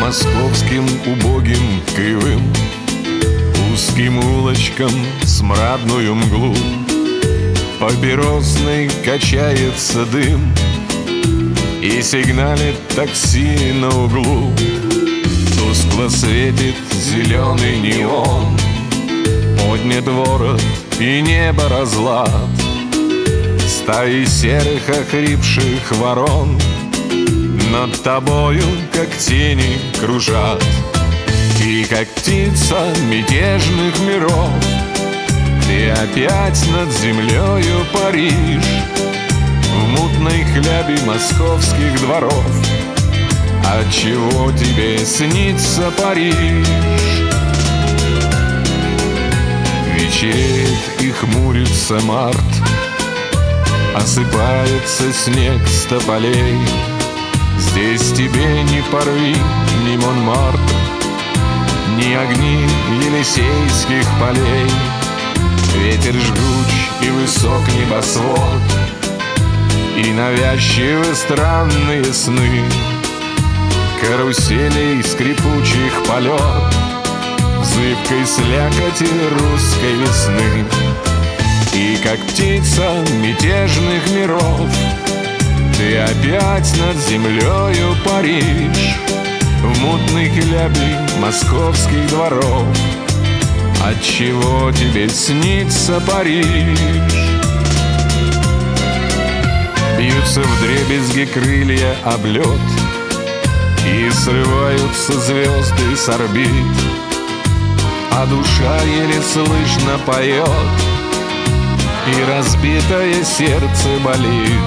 московским убогим кривым узким улочкам смрадную мглу папиросной качается дым и сигналит такси на углу. Тускло светит зеленый неон, поднят ворот и небо разлад. Стаи серых охрипших ворон над тобою, как тени, кружат. И как птица мятежных миров ты опять над землею паришь в мутной хлябе московских дворов. Отчего тебе снится Париж? Вечереет и хмурится март, осыпается снег с тополей. Здесь тебе не Парви, ни Монмартр, ни огни Елисейских полей. Ветер жгуч и высок небосвод, и навязчивы странные сны каруселей скрипучих полет в зыбкой слякоти русской весны. И как птица мятежных миров ты опять над землею паришь в мутной хлябе московских дворов. Отчего тебе снится Париж? Бьются вдребезги крылья об лед, и срываются звезды с орбит, а душа еле слышно поет, и разбитое сердце болит.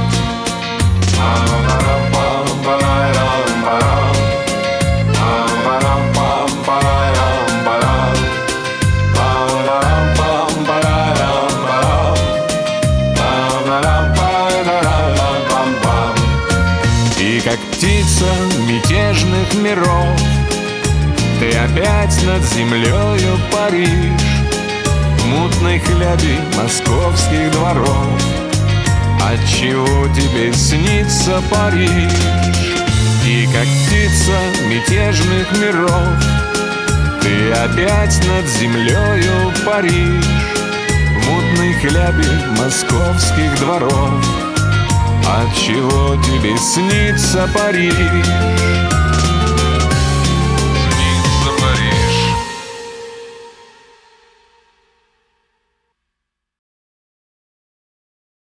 И как птица мятежных миров ты опять над землею паришь в мутной хлябе московских дворов. Отчего тебе снится Париж? И как птица мятежных миров ты опять над землею паришь в мутной хлябе московских дворов. Отчего тебе снится Париж?